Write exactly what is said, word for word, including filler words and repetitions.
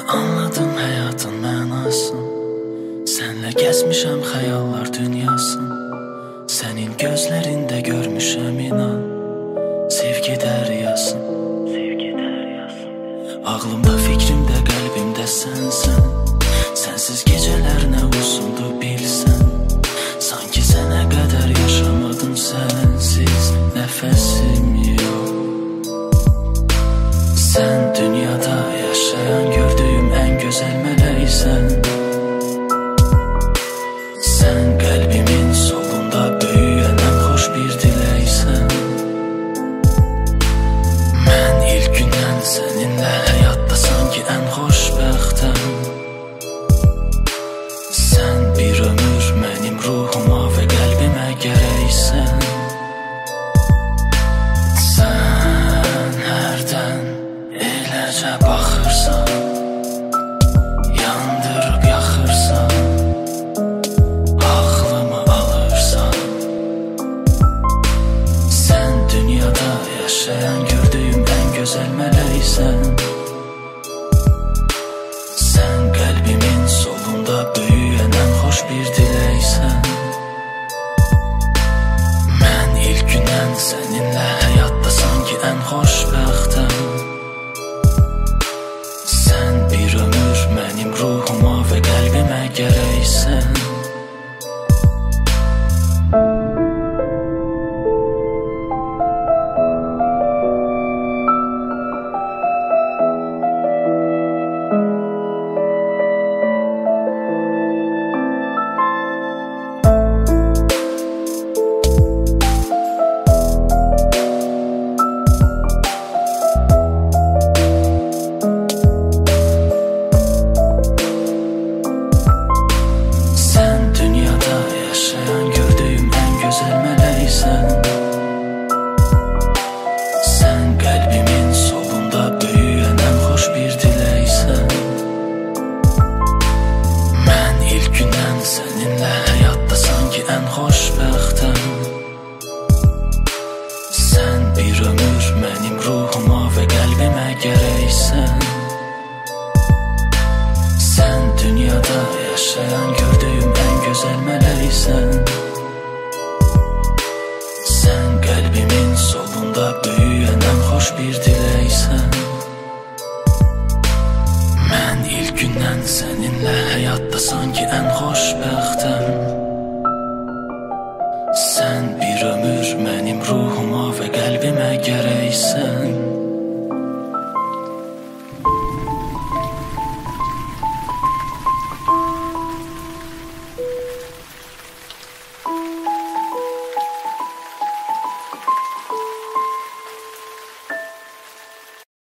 Anladım həyatın mənasın, sənlə gəzmişəm xəyallar dünyasın. Sənin gözlərində görmüşəm inan, sevgi dəryasın. Ağlımda, fikrimdə, qəlbimdə sənsən. Sənsiz gecələr nə uzundu bilsən. Sanki sənə qədər yaşamadım sənsiz, nəfəsim yox. Sən dünyada yaşayan gördüyüm ən gözəl mələksən. Sən qəlbimin solunda böyüyən ən xoş bir diləksən. Mən ilk gündən səninlə həyatda sanki ən xoşbəxtəm. Sən bir ömür mənim ruhuma və qəlbimə gərəksən. Sən hərdən eləcə baxırsan, yandırıb yaxırsan, ağlımı alırsan. Sən dünyada yaşayan gördüyüm ən gözəl mələksən. Sən qəlbimin solunda böyüyən ən xoş bir diləksən. Mən ilk gündən səninlə həyatda sanki ən xoşbəxtəm. Sən bir ömür mənim ruhuma və qəlbimə gərəksən. Sən qəlbimin solunda böyüyən ən xoş bir diləksən. Mən ilk gündən səninlə həyatda sanki ən xoşbəxtəm. Sən bir ömür mənim ruhuma və qəlbimə gərəksən. Sən dünyada yaşayan gördüyüm ən gözəl mələksən. Sən qəlbimin solunda böyüyən ən xoş bir diləksən. Mən ilk gündən səninlə həyatda sanki ən xoşbəxtəm.